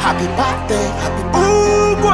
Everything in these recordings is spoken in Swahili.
Happy birthday, happy birthday. Ooh, boy.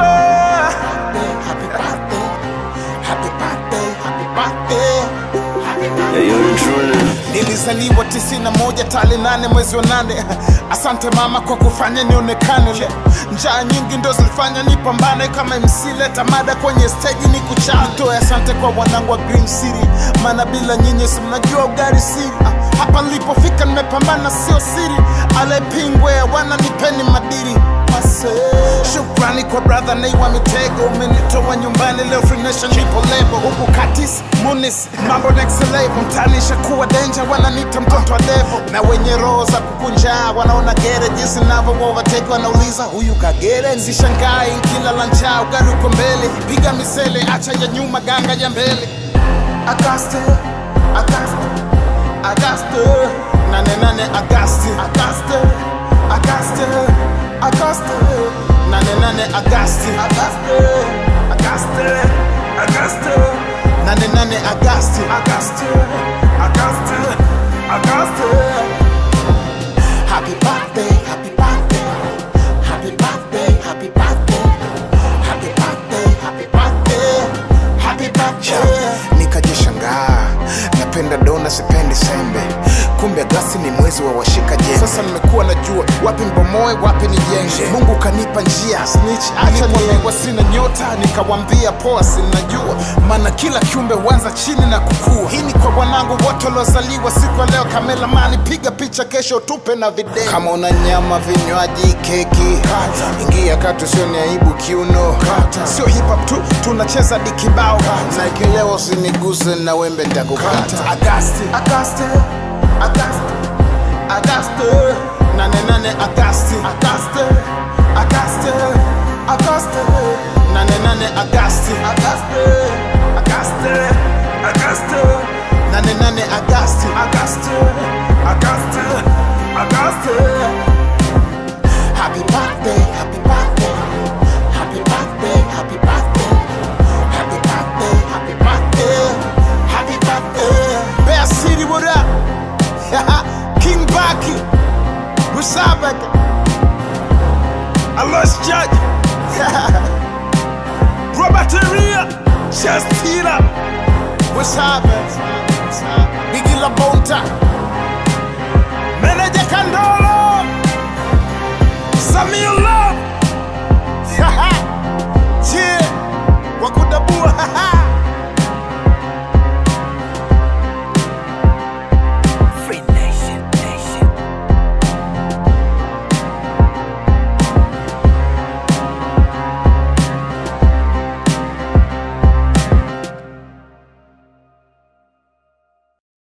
Happy birthday, happy birthday, happy birthday, happy birthday. Yeah, you're truly. Nilizaliwa 91 tarehe 8 mwezi wa 8. Asante mama kwa kufanya nionekane leo. Njaa nyingi ndo zilifanya nipambane kama MC, leta mada kwenye stage ni kuchana. Toe asante kwa wanangu wa Green City, maana bila nyinyi si mnajua ugari siri. Hapa nilipofika nimepambana sio siri, ale pingwe wananipeni madiri. Shukrani kwa brother Nay wa Mitego, umenitoa nyumbani leo Free Nation nipo lebo. Huku Katis, Munis, mambo next level. Mtani shakuwa danger, wananiita mtoto wa devil. Na wenye roho za kukunja wanaona gere, jinsi navo overtake wanauliza huyu kagere. Sishangai kila lancha ugari uko mbele, piga misele acha ya nyuma ganga ya mbele. Auguste, Auguste, Auguste, nane Auguste, Auguste, Auguste, Auguste, nane Auguste, Auguste, Auguste, Auguste, nane Auguste, Auguste, Auguste, Auguste. Happy birthday, happy birthday, happy birthday, happy birthday, happy birthday, happy birthday, happy birthday. Nikajishangaa, napenda dona sipendi sembe, kumbe Agosti ni mwezi wa washika jembe. Sasa nimekuwa najua wapi mbomoe wapi nijenge. Mungu kanipa njia, snitch acha nilewa, sina nyota nikawambia poa sinajua, maana kila kiumbe huanza chini na kukua. Hii ni kwa wanangu wote waliozaliwa siku ya leo. Kamera mani piga picha kesho tupe na video. Kama una nyama, vinywaji, keki, ingia katu, sio ni aibu kiuno. Sio hip hop tu, tunacheza dikibao. Na ikileo usiniguse na wembe nitakukata. Auguste, Auguste, Auguste, Auguste, nane Auguste, Auguste, Auguste, Auguste, nane Auguste, Auguste, Auguste, Auguste, nane Auguste, Auguste, Auguste, Auguste. Happy birthday, happy birthday, happy birthday, happy birthday, happy birthday, happy birthday, happy birthday. Bear City, what up? King Baki, what's up, I lost Judge, Roberteria, Chastira, what's up, Biggie La Bonta, Manager Candolo, Samuel Love, yeah, Wakudabua,